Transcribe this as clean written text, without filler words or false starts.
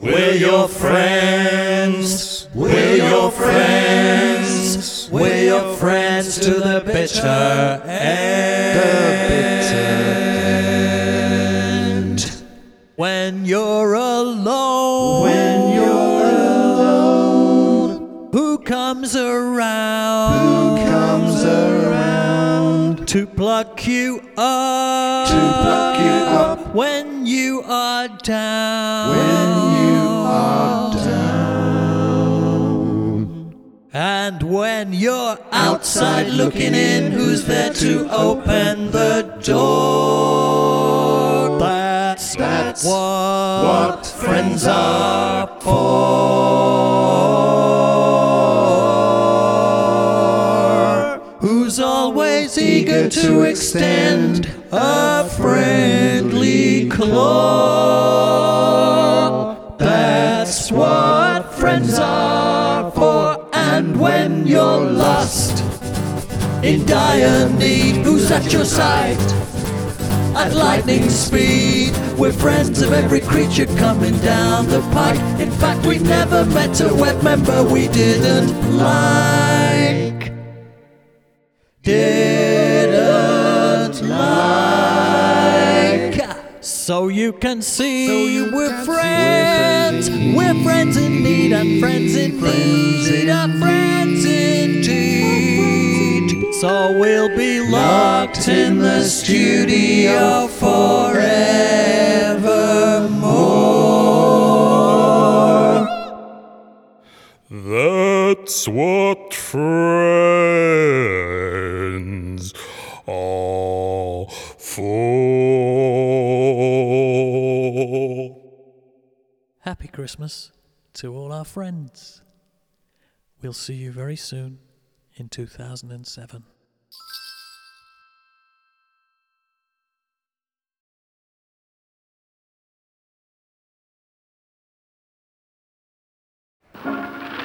We're your friends. We're your friends. We're your friends to the bitter end. When you're alone. When you're alone. Who comes around? Who comes around? To pluck you up. To pluck you up. When you are down. When you are down. And when you're outside looking in, who's there to open the door? That's what friends are for. Who's always eager to extend a friendly claw. That's what friends are for. And when you're lost, in dire need, who's at your side? At lightning speed, we're friends of every creature coming down the pike. In fact, we never met a web member we didn't like. So you can see, we're friends. We're friends in need, and friends in need, and friends indeed. So we'll be locked in the studio forevermore. That's what friends are for. Happy Christmas to all our friends. We'll see you very soon in 2007.